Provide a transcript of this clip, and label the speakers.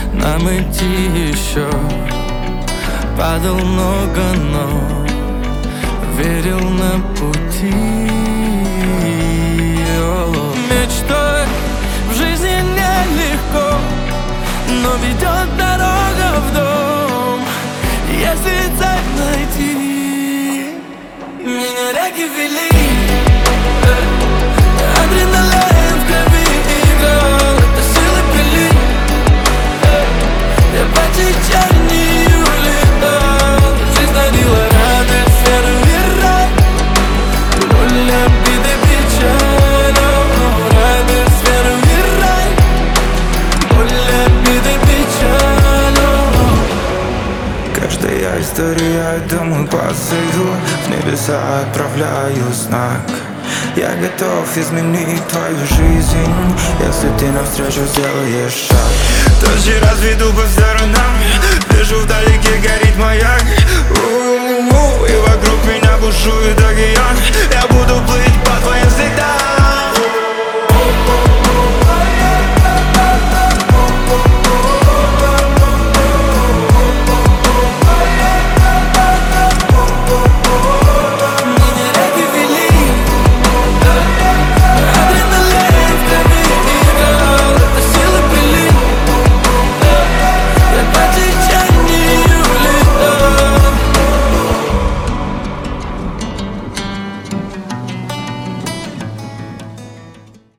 Speaker 1: нам идти еще. Падал много, но верил на пути. Мечтой в жизни нелегко, но ведет дорога в дом. Если цель найти, меня реки вели, адреналин в крови играл, это силы пили. Я по течению летал, жизнь дарила радость, веру и рай. Боль, обиды, печаль, радость, веру и рай. Боль, обиды, печаль.
Speaker 2: Каждая история, домой посылку, в небеса отправляю знак. Я готов изменить твою жизнь, если ты навстречу сделаешь шаг. Тучи разведу по сторонам, вижу вдалеке горит маяк. И вокруг меня бушует океан, я буду плыть по твоим следам.